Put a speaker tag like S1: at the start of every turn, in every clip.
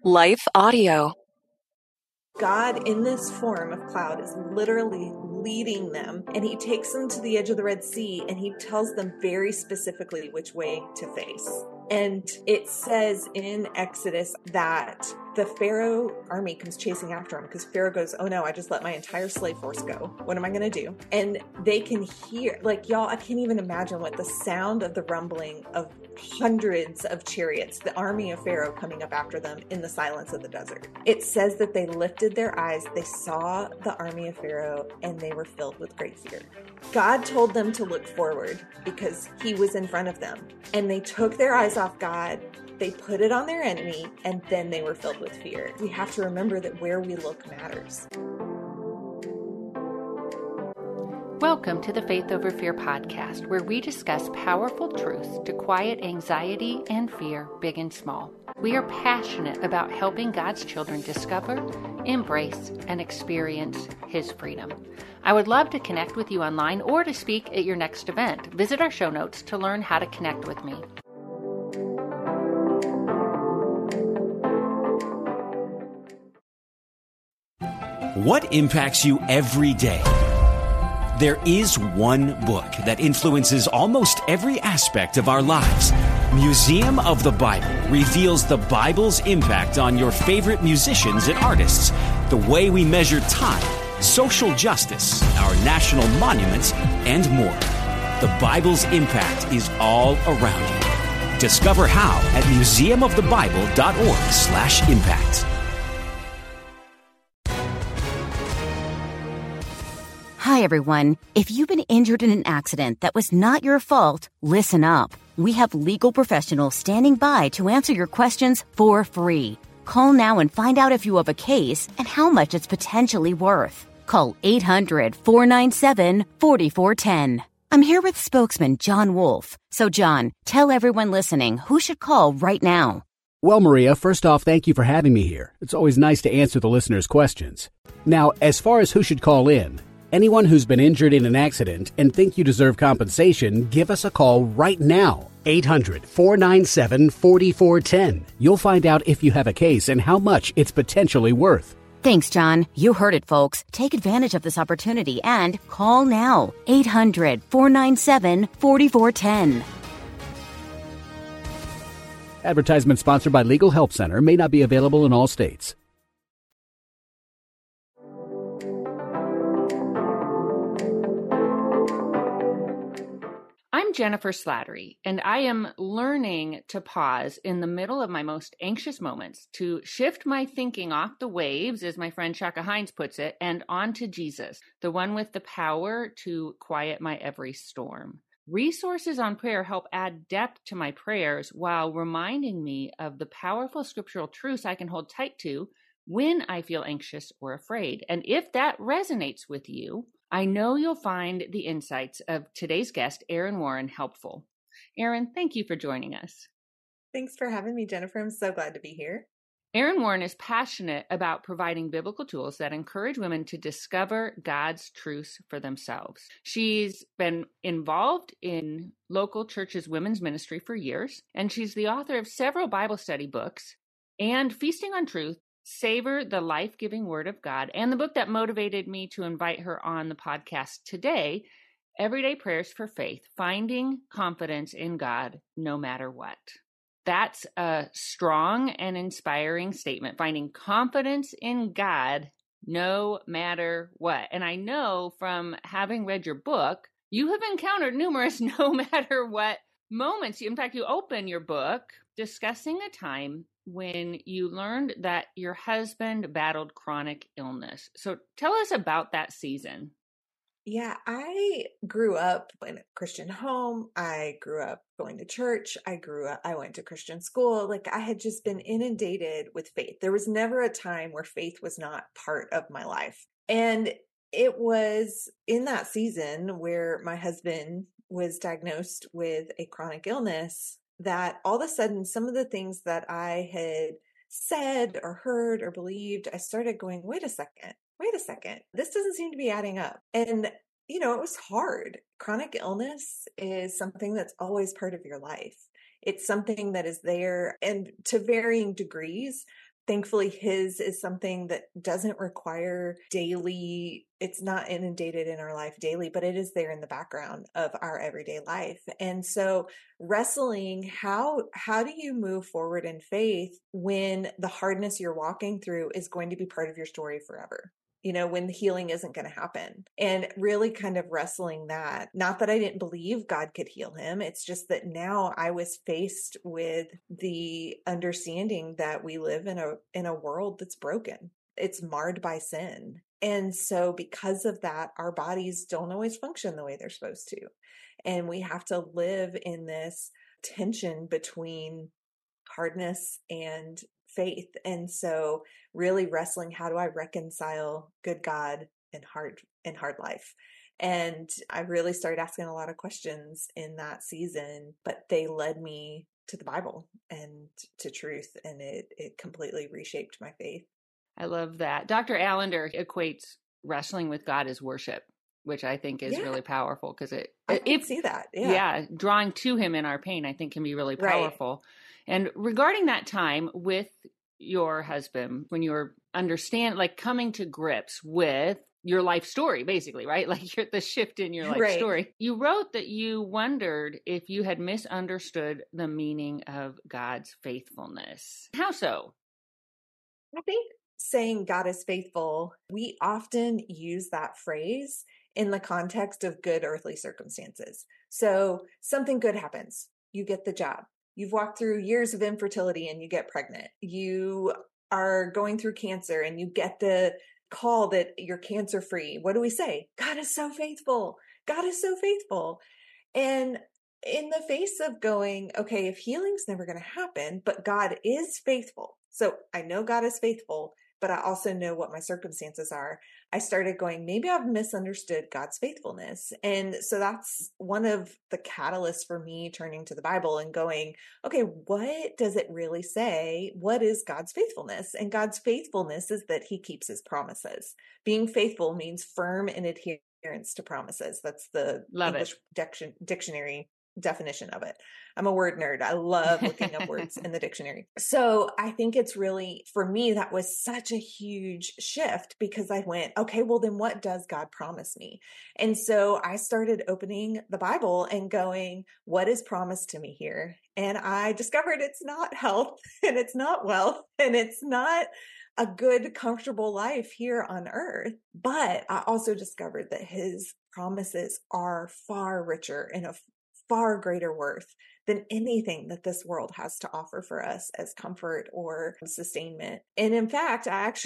S1: Life Audio.
S2: God in this form of cloud is literally leading them, and he takes them to the edge of the Red Sea and he tells them very specifically which way to face. And it says in Exodus that the Pharaoh army comes chasing after him because Pharaoh goes, "Oh no, I just let my entire slave force go. What am I going to do?" And they can hear, like, y'all, I can't even imagine what the sound of the rumbling of hundreds of chariots, the army of Pharaoh coming up after them in the silence of the desert. It says that they lifted their eyes, they saw the army of Pharaoh, and they were filled with great fear. God told them to look forward because he was in front of them. And they took their eyes off God, they put it on their enemy, and then they were filled with fear. We have to remember that where we look matters.
S3: Welcome to the Faith Over Fear podcast, where we discuss powerful truths to quiet anxiety and fear, big and small. We are passionate about helping God's children discover, embrace, and experience His freedom. I would love to connect with you online or to speak at your next event. Visit our show notes to learn how to connect with me.
S4: What impacts you every day? There is one book that influences almost every aspect of our lives. Museum of the Bible reveals the Bible's impact on your favorite musicians and artists, the way we measure time, social justice, our national monuments, and more. The Bible's impact is all around you. Discover how at museumofthebible.org/impact.
S5: Hi, everyone. If you've been injured in an accident that was not your fault, listen up. We have legal professionals standing by to answer your questions for free. Call now and find out if you have a case and how much it's potentially worth. Call 800-497-4410. I'm here with spokesman John Wolf. So, John, tell everyone listening who should call right now.
S6: Well, Maria, first off, thank you for having me here. It's always nice to answer the listeners' questions. Now, as far as who should call in, anyone who's been injured in an accident and think you deserve compensation, give us a call right now. 800-497-4410. You'll find out if you have a case and how much it's potentially worth.
S5: Thanks, John. You heard it, folks. Take advantage of this opportunity and call now. 800-497-4410.
S6: Advertisement sponsored by Legal Help Center. May not be available in all states.
S3: I'm Jennifer Slattery, and I am learning to pause in the middle of my most anxious moments to shift my thinking off the waves, as my friend Shaka Hines puts it, and onto Jesus, the one with the power to quiet my every storm. Resources on prayer help add depth to my prayers while reminding me of the powerful scriptural truths I can hold tight to when I feel anxious or afraid. And if that resonates with you, I know you'll find the insights of today's guest, Erin Warren, helpful. Erin, thank you for joining us.
S2: Thanks for having me, Jennifer. I'm so glad to be here.
S3: Erin Warren is passionate about providing biblical tools that encourage women to discover God's truths for themselves. She's been involved in local churches' women's ministry for years, and she's the author of several Bible study books and Feasting on Truth, Savor the Life-Giving Word of God, and the book that motivated me to invite her on the podcast today, Everyday Prayers for Faith, Finding Confidence in God No Matter What. That's a strong and inspiring statement, finding confidence in God no matter what. And I know from having read your book, you have encountered numerous no matter what moments. In fact, you open your book discussing a time when you learned that your husband battled chronic illness. So tell us about that season.
S2: Yeah, I grew up in a Christian home. I grew up going to church. I went to Christian school. Like, I had just been inundated with faith. There was never a time where faith was not part of my life. And it was in that season where my husband was diagnosed with a chronic illness that all of a sudden, some of the things that I had said or heard or believed, I started going, wait a second, this doesn't seem to be adding up. And, it was hard. Chronic illness is something that's always part of your life. It's something that is there, and to varying degrees, thankfully his is something that doesn't require daily, it's not inundated in our life daily, but it is there in the background of our everyday life. And so wrestling, how do you move forward in faith when the hardness you're walking through is going to be part of your story forever? When the healing isn't going to happen, and really kind of wrestling that. Not that I didn't believe God could heal him. It's just that now I was faced with the understanding that we live in a world that's broken. It's marred by sin. And so because of that, our bodies don't always function the way they're supposed to. And we have to live in this tension between hardness and faith. And so really wrestling, how do I reconcile good God and hard life? And I really started asking a lot of questions in that season, but they led me to the Bible and to truth. And it completely reshaped my faith.
S3: I love that. Dr. Allender equates wrestling with God as worship, which I think is really powerful, because
S2: I can see that. Yeah.
S3: Drawing to him in our pain, I think, can be really powerful. Right. And regarding that time with your husband, when you were coming to grips with your life story, basically, right? Like the shift in your life story. You wrote that you wondered if you had misunderstood the meaning of God's faithfulness. How so?
S2: I think saying God is faithful, we often use that phrase in the context of good earthly circumstances. So something good happens. You get the job. You've walked through years of infertility and you get pregnant. You are going through cancer and you get the call that you're cancer free. What do we say? God is so faithful. God is so faithful. And in the face of going, okay, if healing's never going to happen, but God is faithful. So I know God is faithful, but I also know what my circumstances are. I started going, maybe I've misunderstood God's faithfulness. And so that's one of the catalysts for me turning to the Bible and going, okay, what does it really say? What is God's faithfulness? And God's faithfulness is that he keeps his promises. Being faithful means firm in adherence to promises. That's the English dictionary definition of it. I'm a word nerd. I love looking up words in the dictionary. So I think it's really, for me, that was such a huge shift, because I went, okay, well then what does God promise me? And so I started opening the Bible and going, what is promised to me here? And I discovered it's not health, and it's not wealth, and it's not a good, comfortable life here on earth. But I also discovered that his promises are far richer and of far greater worth than anything that this world has to offer for us as comfort or sustainment. And in fact,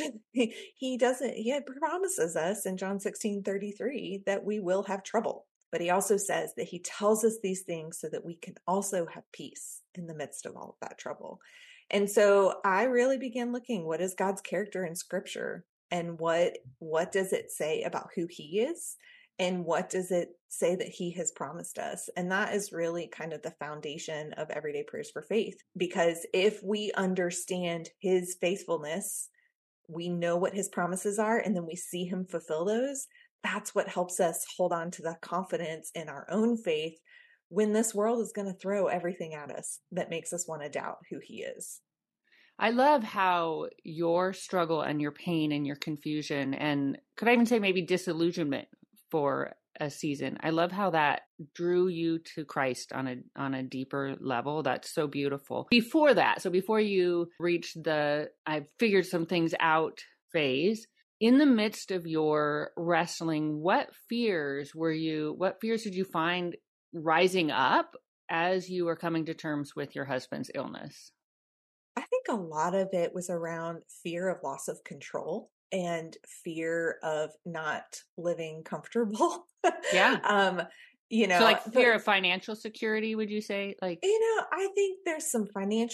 S2: he promises us in John 16:33 that we will have trouble. But he also says that he tells us these things so that we can also have peace in the midst of all of that trouble. And so I really began looking, what is God's character in scripture? And what does it say about who he is? And what does it say that he has promised us? And that is really kind of the foundation of Everyday Prayers for Faith. Because if we understand his faithfulness, we know what his promises are, and then we see him fulfill those. That's what helps us hold on to the confidence in our own faith when this world is going to throw everything at us that makes us want to doubt who he is.
S3: I love how your struggle and your pain and your confusion, and could I even say maybe disillusionment for a season, I love how that drew you to Christ on a deeper level. That's so beautiful. Before that, so before you reached the I've figured some things out phase, in the midst of your wrestling, what fears did you find rising up as you were coming to terms with your husband's illness?
S2: I think a lot of it was around fear of loss of control and fear of not living comfortable.
S3: Yeah. So like fear of financial security, would you say?
S2: I think there's some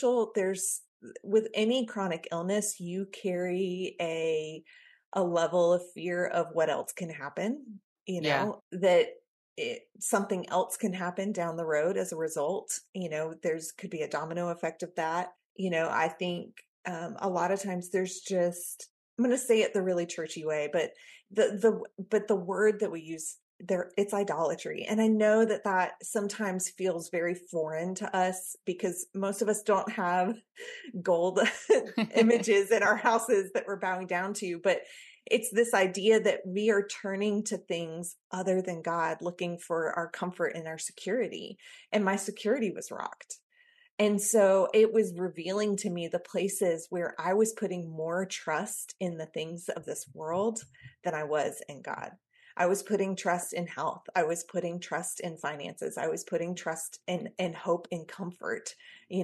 S2: with any chronic illness, you carry a level of fear of what else can happen, that something else can happen down the road as a result. Could be a domino effect of that. I think a lot of times there's just, I'm going to say it the really churchy way, but the word that we use it's idolatry. And I know that that sometimes feels very foreign to us because most of us don't have gold images in our houses that we're bowing down to, but it's this idea that we are turning to things other than God, looking for our comfort and our security. And my security was rocked. And so it was revealing to me the places where I was putting more trust in the things of this world than I was in God. I was putting trust in health. I was putting trust in finances. I was putting trust and hope in comfort.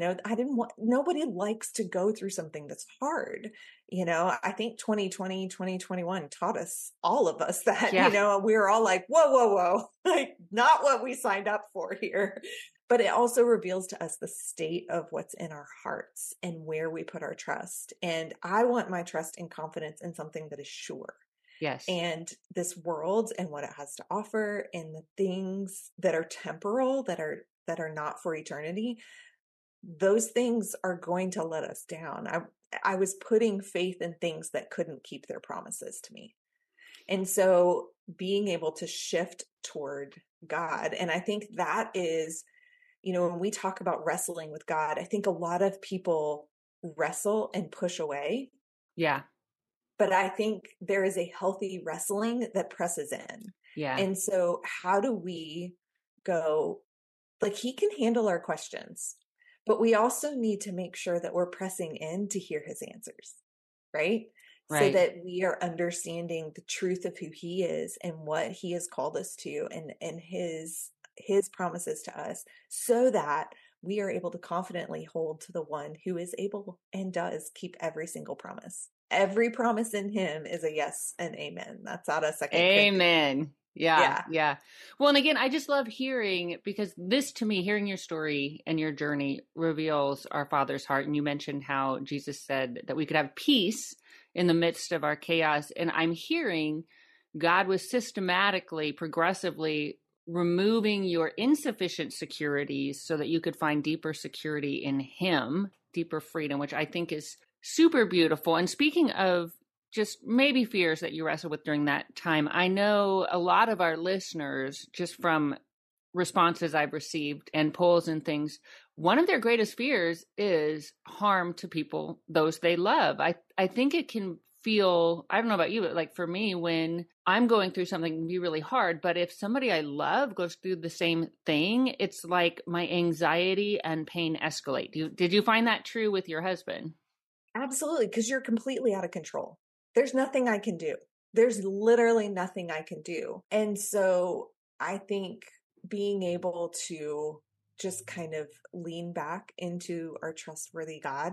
S2: Nobody likes to go through something that's hard. I think 2020, 2021 taught us, all of us, that, we were all like, whoa, like not what we signed up for here. But it also reveals to us the state of what's in our hearts and where we put our trust. And I want my trust and confidence in something that is sure.
S3: Yes.
S2: And this world and what it has to offer and the things that are temporal, that are not for eternity, those things are going to let us down. I was putting faith in things that couldn't keep their promises to me. And so being able to shift toward God, and I think that is, when we talk about wrestling with God, I think a lot of people wrestle and push away.
S3: Yeah.
S2: But I think there is a healthy wrestling that presses in.
S3: Yeah.
S2: And so how do we go, like, he can handle our questions, but we also need to make sure that we're pressing in to hear his answers, right? So that we are understanding the truth of who he is and what he has called us to and his promises to us, so that we are able to confidently hold to the one who is able and does keep every single promise. Every promise in him is a yes and amen. That's out of 2 Corinthians.
S3: Amen. Yeah. Well, and again, I just love hearing, because this, to me, hearing your story and your journey reveals our Father's heart. And you mentioned how Jesus said that we could have peace in the midst of our chaos. And I'm hearing God was systematically, progressively removing your insufficient securities so that you could find deeper security in him, deeper freedom, which I think is super beautiful. And speaking of just maybe fears that you wrestled with during that time, I know a lot of our listeners, just from responses I've received and polls and things, one of their greatest fears is harm to people, those they love. I think it can feel, I don't know about you, but like for me, when I'm going through something, it can be really hard. But if somebody I love goes through the same thing, it's like my anxiety and pain escalate. Did you find that true with your husband?
S2: Absolutely, because you're completely out of control. There's nothing I can do. There's literally nothing I can do. And so I think being able to just kind of lean back into our trustworthy God,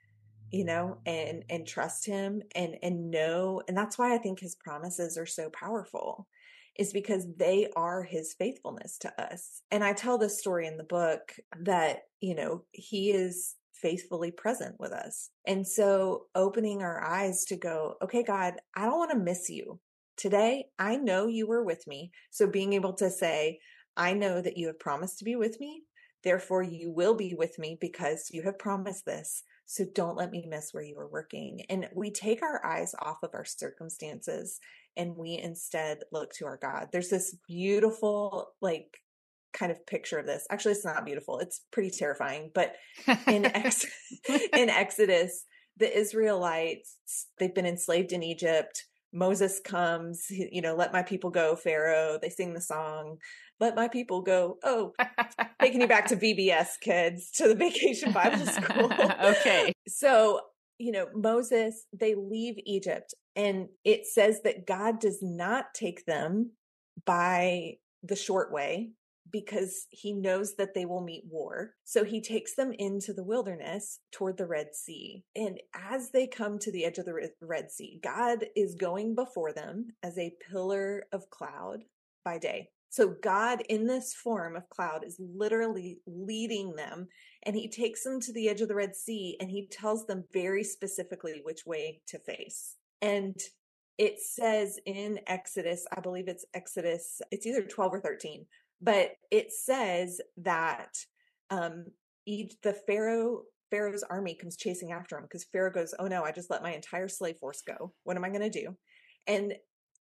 S2: and trust him and know. And that's why I think his promises are so powerful, is because they are his faithfulness to us. And I tell this story in the book that, he is faithfully present with us. And so opening our eyes to go, okay, God, I don't want to miss you today. I know you were with me. So being able to say, I know that you have promised to be with me. Therefore, you will be with me because you have promised this. So don't let me miss where you are working. And we take our eyes off of our circumstances and we instead look to our God. There's this beautiful, kind of picture of this. Actually, it's not beautiful. It's pretty terrifying. But in Exodus, the Israelites, they've been enslaved in Egypt. Moses comes, let my people go, Pharaoh. They sing the song, let my people go. Oh, taking you back to VBS, kids, to the Vacation Bible School.
S3: Okay.
S2: So, Moses, they leave Egypt, and it says that God does not take them by the short way, because he knows that they will meet war. So he takes them into the wilderness toward the Red Sea. And as they come to the edge of the Red Sea, God is going before them as a pillar of cloud by day. So God in this form of cloud is literally leading them, and he takes them to the edge of the Red Sea, and he tells them very specifically which way to face. And it says in Exodus, I believe it's Exodus, it's either 12 or 13, but it says that the Pharaoh's army comes chasing after him, because Pharaoh goes, oh no, I just let my entire slave force go. What am I going to do? And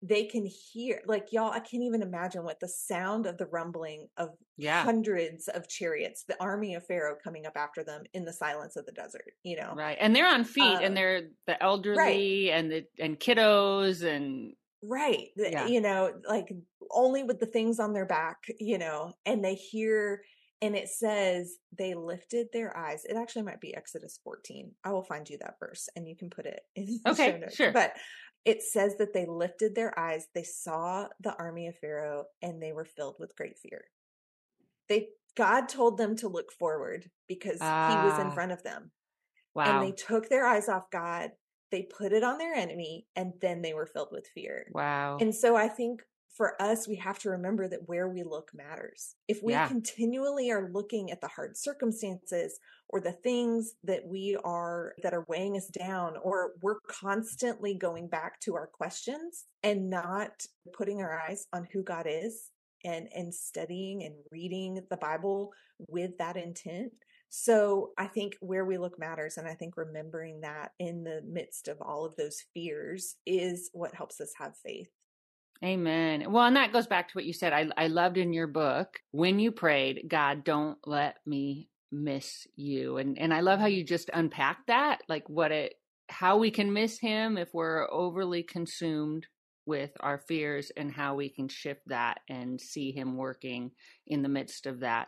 S2: they can hear, like, y'all, I can't even imagine what the sound of the rumbling of
S3: Yeah.
S2: hundreds of chariots, the army of Pharaoh coming up after them in the silence of the desert,
S3: Right. And they're on feet and they're the elderly and kiddos and
S2: right.
S3: Yeah.
S2: Like only with the things on their back, and they hear, and it says they lifted their eyes. It actually might be Exodus 14. I will find you that verse and you can put it in the show notes.
S3: Sure.
S2: But it says that they lifted their eyes, they saw the army of Pharaoh, and they were filled with great fear. God told them to look forward because he was in front of them.
S3: Wow.
S2: And they took their eyes off God, they put it on their enemy, and then they were filled with fear.
S3: Wow.
S2: And so I think for us, we have to remember that where we look matters. If we continually are looking at the hard circumstances or the things that are weighing us down, or we're constantly going back to our questions and not putting our eyes on who God is and studying and reading the Bible with that intent. So I think where we look matters. And I think remembering that in the midst of all of those fears is what helps us have faith.
S3: Amen. Well, and that goes back to what you said. I loved in your book, when you prayed, God, don't let me miss you. And I love how you just unpacked that, like how we can miss him if we're overly consumed with our fears, and how we can shift that and see him working in the midst of that.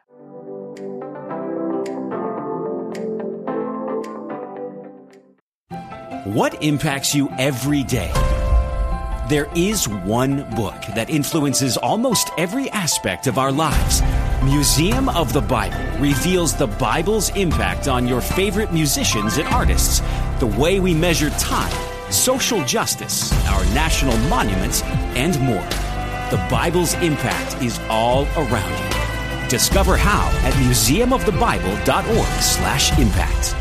S4: What impacts you every day? There is one book that influences almost every aspect of our lives. Museum of the Bible reveals the Bible's impact on your favorite musicians and artists, the way we measure time, social justice, our national monuments, and more. The Bible's impact is all around you. Discover how at museumofthebible.org/impact.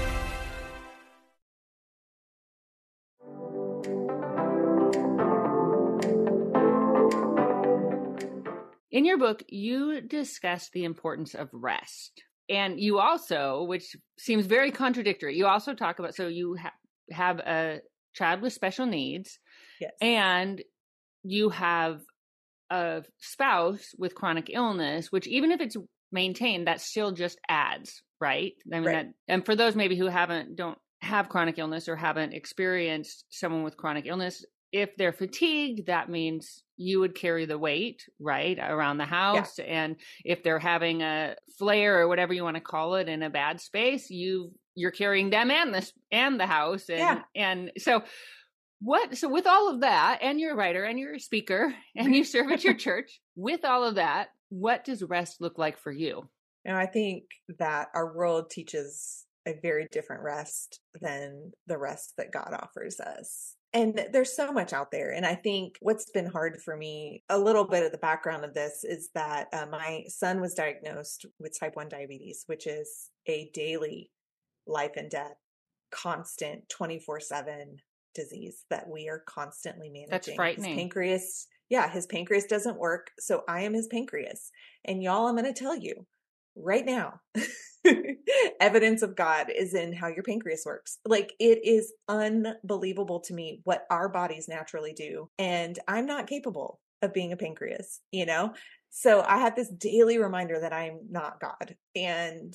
S3: In your book, you discuss the importance of rest. And you also, which seems very contradictory, you also talk about, so you have a child with special needs.
S2: Yes.
S3: And you have a spouse with chronic illness, which even if it's maintained, that still just adds, right? I mean,
S2: right.
S3: And for those maybe who don't have chronic illness or haven't experienced someone with chronic illness, if they're fatigued, that means you would carry the weight, right, around the house. Yeah. And if they're having a flare or whatever you want to call it in a bad space, you're carrying them and the house. And so with all of that, and you're a writer and you're a speaker and you serve at your church, with all of that, what does rest look like for you?
S2: I think that our world teaches a very different rest than the rest that God offers us. And there's so much out there. And I think what's been hard for me, a little bit of the background of this is that my son was diagnosed with type 1 diabetes, which is a daily life and death, constant 24/7 disease that we are constantly managing.
S3: That's frightening.
S2: His pancreas doesn't work. So I am his pancreas. And y'all, I'm going to tell you right now, evidence of God is in how your pancreas works. Like, it is unbelievable to me what our bodies naturally do. And I'm not capable of being a pancreas, So I have this daily reminder that I'm not God. And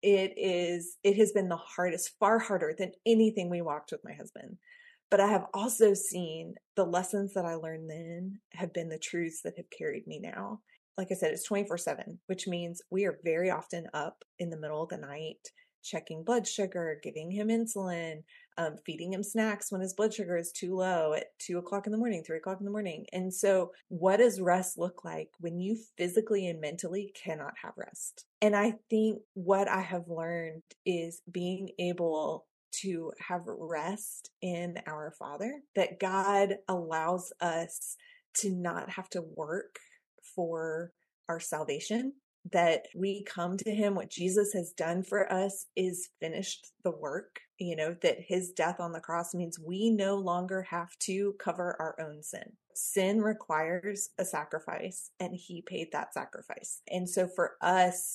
S2: it has been the hardest, far harder than anything we walked with my husband. But I have also seen the lessons that I learned then have been the truths that have carried me now. Like I said, it's 24/7, which means we are very often up in the middle of the night, checking blood sugar, giving him insulin, feeding him snacks when his blood sugar is too low at 2:00 in the morning, 3:00 in the morning. And so what does rest look like when you physically and mentally cannot have rest? And I think what I have learned is being able to have rest in our Father, that God allows us to not have to work for our salvation, that we come to him. What Jesus has done for us is finished the work, that his death on the cross means we no longer have to cover our own sin. Sin requires a sacrifice, and he paid that sacrifice. And so for us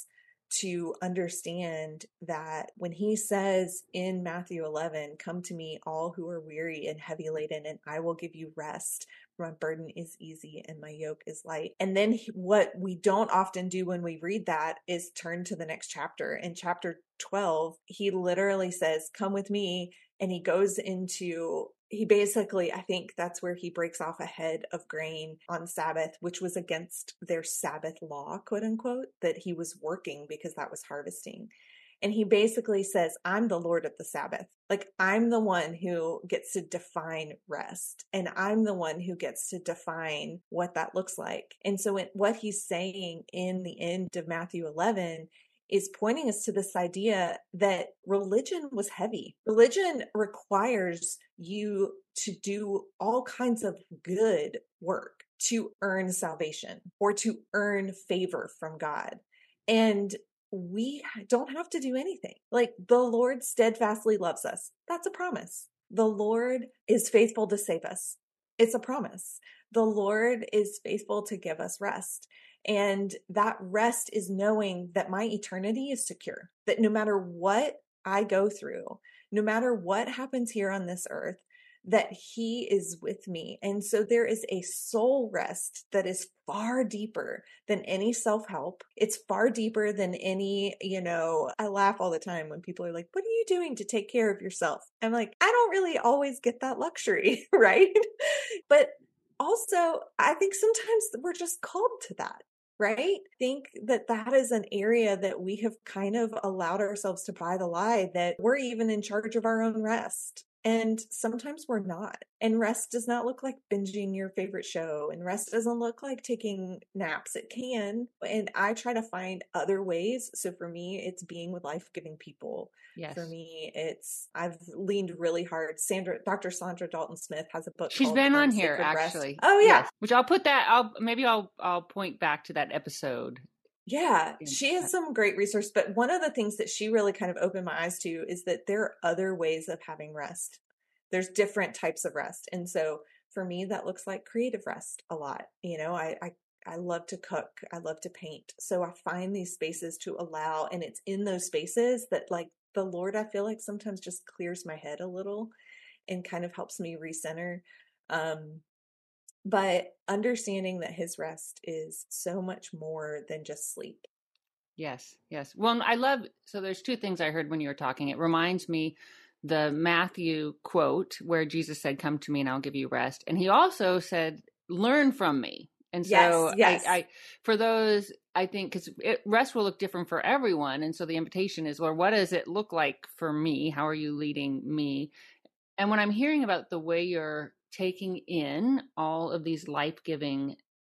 S2: to understand that when he says in Matthew 11, come to me, all who are weary and heavy laden, and I will give you rest. My burden is easy and my yoke is light. And then what we don't often do when we read that is turn to the next chapter. In chapter 12, he literally says, come with me. And he goes into, he basically, I think that's where he breaks off a head of grain on Sabbath, which was against their Sabbath law, quote unquote, that he was working because that was harvesting. And he basically says, I'm the Lord of the Sabbath. Like, I'm the one who gets to define rest. And I'm the one who gets to define what that looks like. And so what he's saying in the end of Matthew 11 is pointing us to this idea that religion was heavy. Religion requires you to do all kinds of good work to earn salvation or to earn favor from God. And we don't have to do anything. Like, the Lord steadfastly loves us. That's a promise. The Lord is faithful to save us. It's a promise. The Lord is faithful to give us rest. And that rest is knowing that my eternity is secure, that no matter what I go through, no matter what happens here on this earth, that he is with me. And so there is a soul rest that is far deeper than any self-help. It's far deeper than any, I laugh all the time when people are like, what are you doing to take care of yourself? I'm like, I don't really always get that luxury, right? But also, I think sometimes we're just called to that. Right? Think that is an area that we have kind of allowed ourselves to buy the lie that we're even in charge of our own rest. And sometimes we're not. And rest does not look like binging your favorite show. And rest doesn't look like taking naps. It can. And I try to find other ways. So for me, it's being with life-giving people.
S3: Yes.
S2: For me, I've leaned really hard. Dr. Sandra Dalton Smith has a book.
S3: She's been on here, actually.
S2: Rest. Oh yeah.
S3: Yes. Which I'll put that, I'll point back to that episode.
S2: Yeah, she has some great resources, but one of the things that she really kind of opened my eyes to is that there are other ways of having rest. There's different types of rest. And so for me, that looks like creative rest a lot. I love to cook. I love to paint. So I find these spaces to allow, and it's in those spaces that, like, the Lord, I feel like sometimes just clears my head a little and kind of helps me recenter. But understanding that his rest is so much more than just sleep.
S3: Yes, yes. Well, so there's two things I heard when you were talking. It reminds me the Matthew quote where Jesus said, come to me and I'll give you rest. And he also said, learn from me. And so
S2: yes.
S3: I for those, I think, because rest will look different for everyone. And so the invitation is, Lord, what does it look like for me? How are you leading me? And when I'm hearing about the way you're taking in all of these life-giving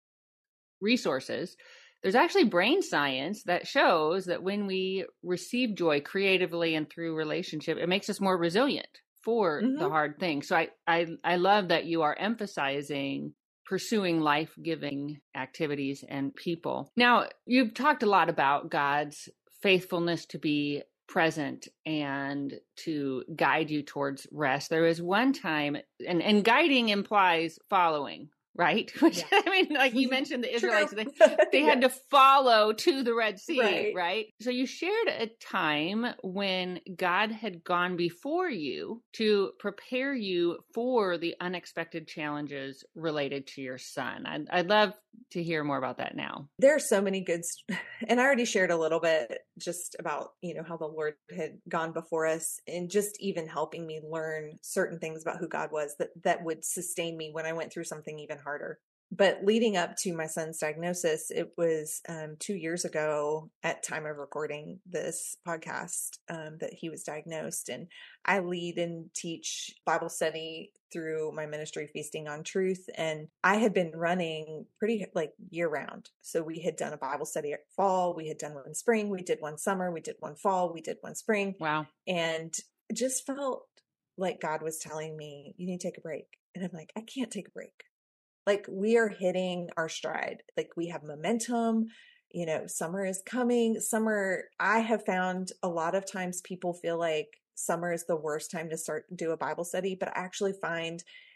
S3: resources, there's actually brain science that shows that when we receive joy creatively and through relationship, it makes us more resilient for the hard things. So I love that you are emphasizing pursuing life-giving activities and people. Now, you've talked a lot about God's faithfulness to be present and to guide you towards rest. There was one time, and guiding implies following, right? Which, yeah. I mean, like you mentioned, the Israelites, they had to follow to the Red Sea, right? So you shared a time when God had gone before you to prepare you for the unexpected challenges related to your son. I'd love to hear more about that now.
S2: There are so many good, and I already shared a little bit just about, how the Lord had gone before us and just even helping me learn certain things about who God was that would sustain me when I went through something even harder. But leading up to my son's diagnosis, it was 2 years ago at time of recording this podcast that he was diagnosed. And I lead and teach Bible study through my ministry, Feasting on Truth. And I had been running pretty year round. So we had done a Bible study at fall. We had done one spring. We did one summer. We did one fall. We did one spring.
S3: Wow.
S2: And just felt like God was telling me, you need to take a break. And I'm like, I can't take a break. Like, we are hitting our stride. Like, we have momentum, summer is coming. I have found a lot of times people feel like summer is the worst time to do a Bible study, but I actually find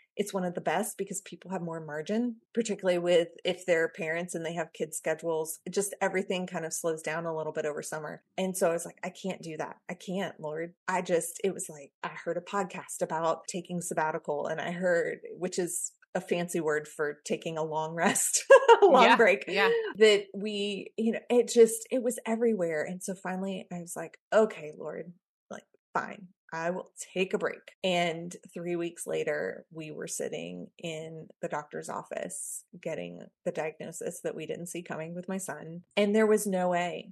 S2: It's one of the best because people have more margin, particularly with if they're parents and they have kids' schedules. Just everything kind of slows down a little bit over summer. And so I was like, I can't do that. I can't, Lord. It was like, I heard a podcast about taking sabbatical, and I heard, which is a fancy word for taking a long rest, a long break.
S3: Yeah.
S2: That it was everywhere. And so finally I was like, okay, Lord, like, fine, I will take a break. And 3 weeks later, we were sitting in the doctor's office getting the diagnosis that we didn't see coming with my son. And there was no way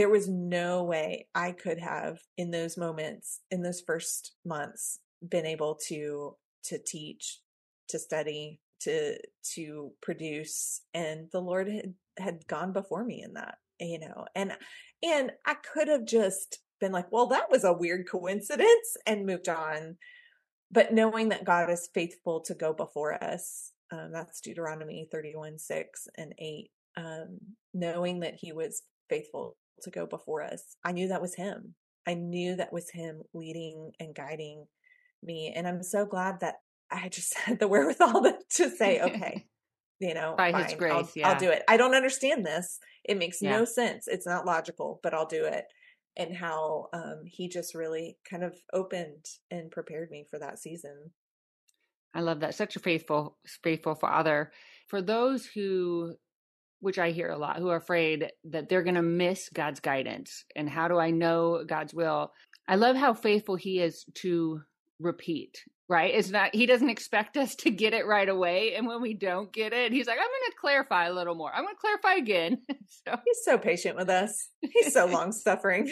S2: I could have, in those moments, in those first months, been able to teach, to study, to produce. And the Lord had gone before me in that, and I could have just been like, well, that was a weird coincidence, and moved on. But knowing that God is faithful to go before us, that's Deuteronomy 31:6-8. Knowing that he was faithful to go before us, I knew that was him. I knew that was him leading and guiding me. And I'm so glad that I just had the wherewithal to say, okay,
S3: by
S2: fine,
S3: his grace,
S2: I'll do it. I don't understand this. It makes
S3: Yeah.
S2: no sense. It's not logical, but I'll do it. And how he just really kind of opened and prepared me for that season.
S3: I love that. Such a faithful father. For those who, which I hear a lot, who are afraid that they're going to miss God's guidance, and how do I know God's will? I love how faithful he is to repeat, right? He doesn't expect us to get it right away. And when we don't get it, he's like, I'm going to clarify a little more. I'm going to clarify again. So
S2: he's so patient with us. He's so long suffering.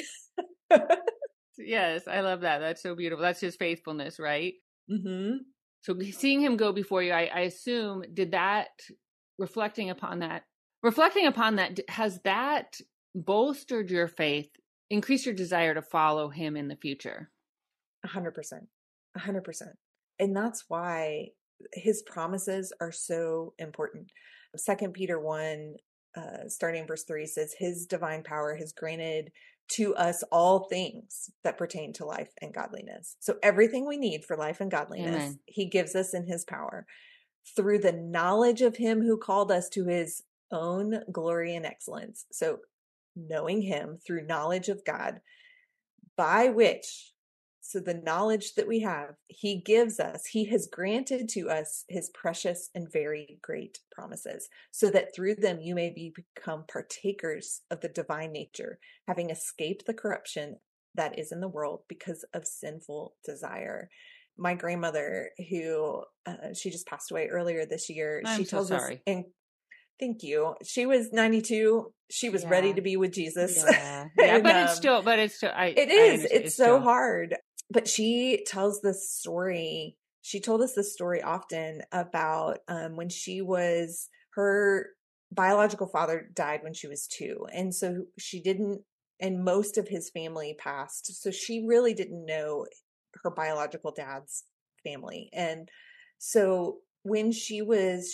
S3: Yes, I love that. That's so beautiful. That's his faithfulness, right?
S2: Mm-hmm.
S3: So seeing him go before you, I assume, reflecting upon that, has that bolstered your faith, increased your desire to follow him in the future?
S2: 100%. And that's why his promises are so important. 2 Peter 1, starting in verse 3, says, his divine power has granted to us all things that pertain to life and godliness. So everything we need for life and godliness,
S3: Amen.
S2: He gives us in his power through the knowledge of him who called us to his own glory and excellence. So knowing him through knowledge of God, by which, so the knowledge that we have, he has granted to us his precious and very great promises, so that through them you may become partakers of the divine nature, having escaped the corruption that is in the world because of sinful desire. My grandmother, who she just passed away earlier this year,
S3: I'm
S2: she
S3: so
S2: tells
S3: sorry.
S2: us, and thank you. She was 92. She was ready to be with Jesus.
S3: Yeah,
S2: And,
S3: but it's still.
S2: It's so hard. But she tells this story. She told us this story often about when her biological father died when she was 2. And so and most of his family passed. So she really didn't know her biological dad's family. And so when she was,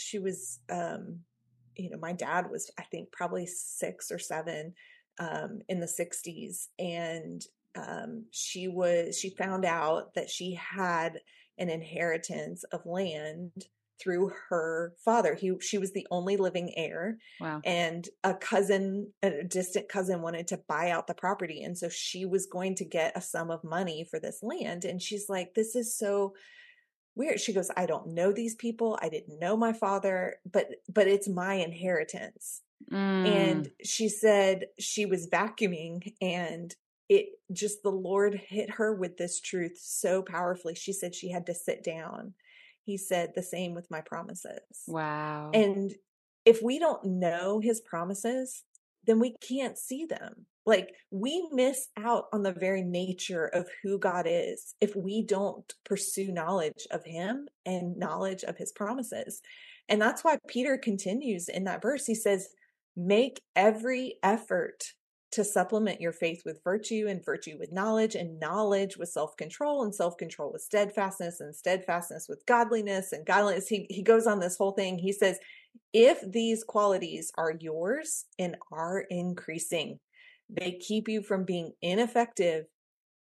S2: my dad was, I think, probably 6 or 7 in the 60s. And she found out that she had an inheritance of land through her father. She was the only living heir.
S3: Wow.
S2: And a distant cousin wanted to buy out the property. And so she was going to get a sum of money for this land. And she's like, this is so weird. She goes, I don't know these people. I didn't know my father, but it's my inheritance. And she said she was vacuuming, and the Lord hit her with this truth so powerfully. She said she had to sit down. He said, the same with my promises.
S3: Wow.
S2: And if we don't know his promises, then we can't see them. Like, we miss out on the very nature of who God is if we don't pursue knowledge of him and knowledge of his promises. And that's why Peter continues in that verse. He says, make every effort to supplement your faith with virtue, and virtue with knowledge, and knowledge with self-control, and self-control with steadfastness, and steadfastness with godliness, and godliness. He goes on this whole thing. He says, if these qualities are yours and are increasing, they keep you from being ineffective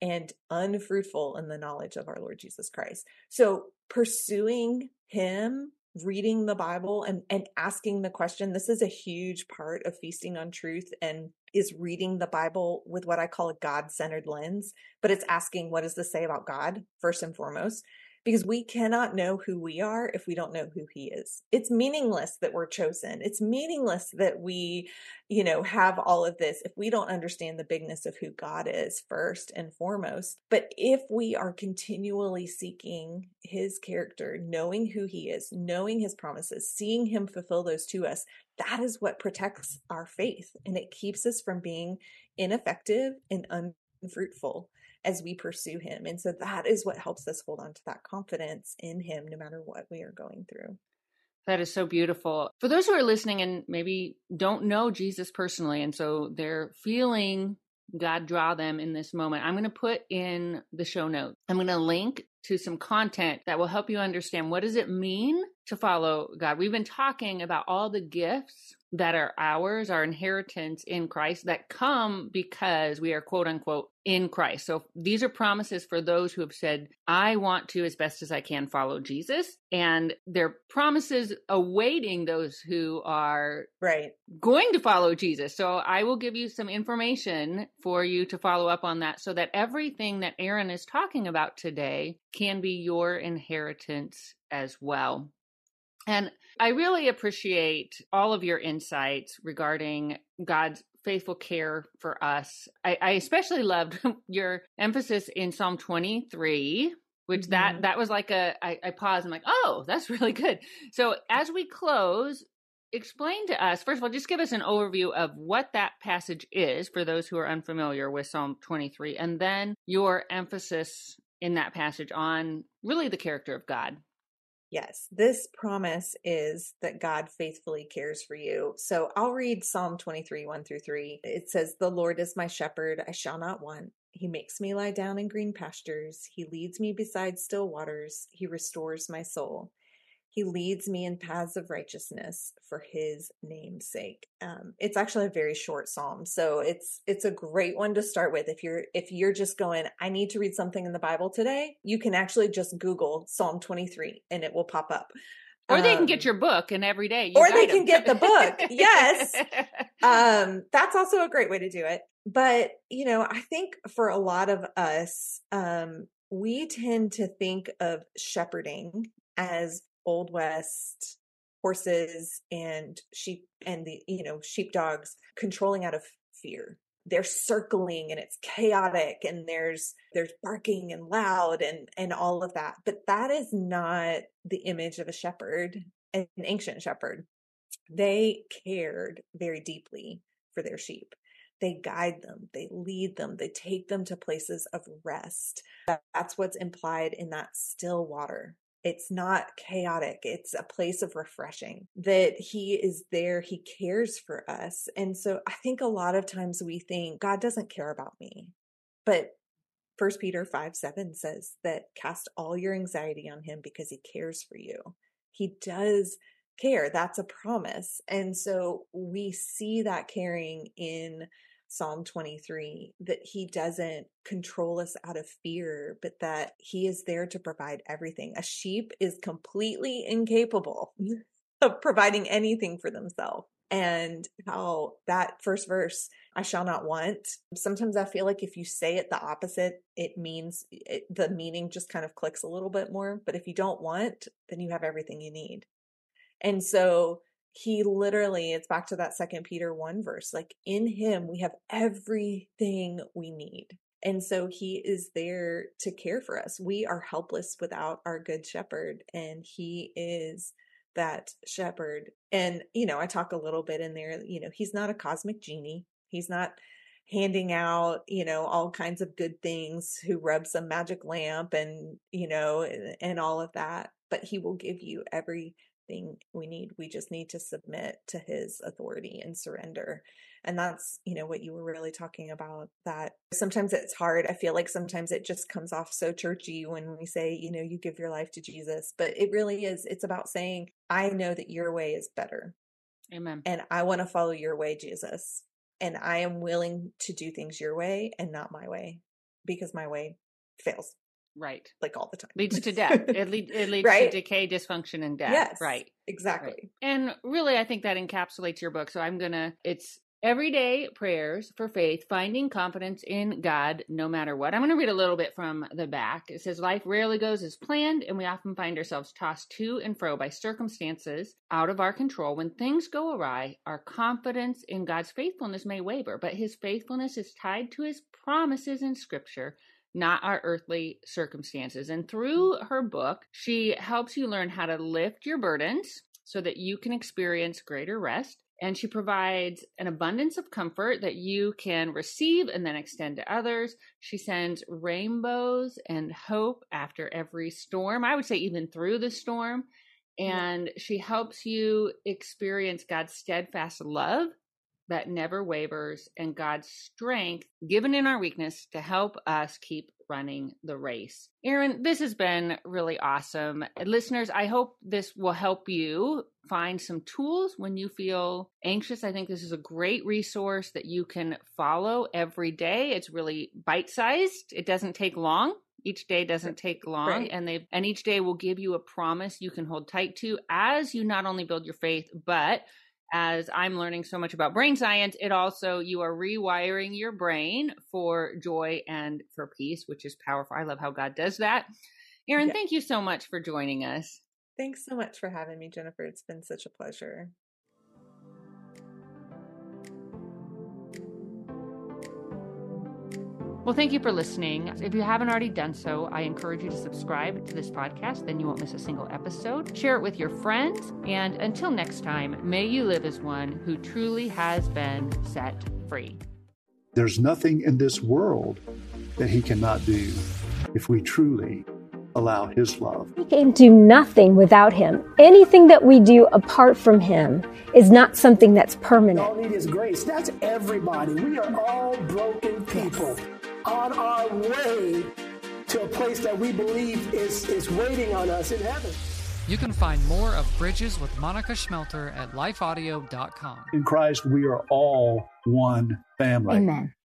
S2: and unfruitful in the knowledge of our Lord Jesus Christ. So pursuing him, reading the Bible and asking the question, this is a huge part of feasting on truth, and is reading the Bible with what I call a God-centered lens, but it's asking, what does this say about God first and foremost? Because we cannot know who we are if we don't know who he is. It's meaningless that we're chosen. It's meaningless that we, have all of this if we don't understand the bigness of who God is first and foremost. But if we are continually seeking his character, knowing who he is, knowing his promises, seeing him fulfill those to us, that is what protects our faith. And it keeps us from being ineffective and unfruitful as we pursue him. And so that is what helps us hold on to that confidence in him, no matter what we are going through.
S3: That is so beautiful. For those who are listening and maybe don't know Jesus personally, and so they're feeling God draw them in this moment, I'm going to put in the show notes, I'm going to link to some content that will help you understand, what does it mean to follow God? We've been talking about all the gifts that are ours, our inheritance in Christ, that come because we are, quote unquote, in Christ. So these are promises for those who have said, I want to, as best as I can, follow Jesus. And they're promises awaiting those who are going to follow Jesus. So I will give you some information for you to follow up on that, so that everything that Erin is talking about today can be your inheritance as well. And I really appreciate all of your insights regarding God's faithful care for us. I especially loved your emphasis in Psalm 23, which that was like I paused and like, oh, that's really good. So as we close, explain to us, first of all, just give us an overview of what that passage is for those who are unfamiliar with Psalm 23, and then your emphasis in that passage on really the character of God.
S2: Yes, this promise is that God faithfully cares for you. So I'll read Psalm 23, 1-3. It says, the Lord is my shepherd, I shall not want. He makes me lie down in green pastures. He leads me beside still waters. He restores my soul. He leads me in paths of righteousness for his name's sake. It's actually a very short psalm, so it's a great one to start with. If you're just going, I need to read something in the Bible today, you can actually just Google Psalm 23 and it will pop up.
S3: Or they can get your book, and every day
S2: can get the book. Yes. That's also a great way to do it. But, I think for a lot of us, we tend to think of shepherding as Old West horses and sheep and the, sheepdogs controlling out of fear. They're circling and it's chaotic and there's barking and loud and all of that. But that is not the image of a shepherd, an ancient shepherd. They cared very deeply for their sheep. They guide them, they lead them, they take them to places of rest. That's what's implied in that still water. It's not chaotic. It's a place of refreshing, that he is there. He cares for us. And so I think a lot of times we think God doesn't care about me, but 1 Peter 5:7 says that cast all your anxiety on him because he cares for you. He does care. That's a promise. And so we see that caring in Psalm 23, that he doesn't control us out of fear, but that he is there to provide everything. A sheep is completely incapable of providing anything for themselves. And how that first verse, I shall not want. Sometimes I feel like if you say it the opposite, it means the meaning just kind of clicks a little bit more. But if you don't want, then you have everything you need. And so he literally, it's back to that 2 Peter 1 verse, like in him, we have everything we need. And so he is there to care for us. We are helpless without our good shepherd, and he is that shepherd. And, I talk a little bit in there, he's not a cosmic genie. He's not handing out, all kinds of good things, who rubs a magic lamp and, and all of that, but he will give you everything we need. We just need to submit to his authority and surrender. And that's, what you were really talking about, that sometimes it's hard. I feel like sometimes it just comes off so churchy when we say, you give your life to Jesus, but it really is. It's about saying, I know that your way is better.
S3: Amen.
S2: And I want to follow your way, Jesus. And I am willing to do things your way and not my way. because my way fails.
S3: Right.
S2: Like all the time.
S3: Leads to death. It leads
S2: right?
S3: to decay, dysfunction, and death.
S2: Yes.
S3: Right.
S2: Exactly.
S3: Right. And really, I think that encapsulates your book. So it's everyday prayers for faith, finding confidence in God no matter what. I'm going to read a little bit from the back. It says, life rarely goes as planned, and we often find ourselves tossed to and fro by circumstances out of our control. When things go awry, our confidence in God's faithfulness may waver, but his faithfulness is tied to his promises in Scripture, not our earthly circumstances. And through her book, she helps you learn how to lift your burdens so that you can experience greater rest. And she provides an abundance of comfort that you can receive and then extend to others. She sends rainbows and hope after every storm. I would say even through the storm. And she helps you experience God's steadfast love that never wavers, and God's strength given in our weakness to help us keep running the race. Erin, this has been really awesome. Listeners, I hope this will help you find some tools when you feel anxious. I think this is a great resource that you can follow every day. It's really bite-sized. It doesn't take long. Each day doesn't take long,
S2: right.
S3: and each day will give you a promise you can hold tight to as you not only build your faith, but as I'm learning so much about brain science, you are rewiring your brain for joy and for peace, which is powerful. I love how God does that. Erin, Thank you so much for joining us.
S2: Thanks so much for having me, Jennifer. It's been such a pleasure.
S3: Well, thank you for listening. If you haven't already done so, I encourage you to subscribe to this podcast. Then you won't miss a single episode. Share it with your friends. And until next time, may you live as one who truly has been set free.
S1: There's nothing in this world that he cannot do if we truly allow his love.
S7: We can do nothing without him. Anything that we do apart from him is not something that's permanent.
S8: All need is grace. That's everybody. We are all broken people on our way to a place that we believe is waiting on us in heaven.
S9: You can find more of Bridges with Monica Schmelter at lifeaudio.com.
S1: In Christ, we are all one family.
S7: Amen.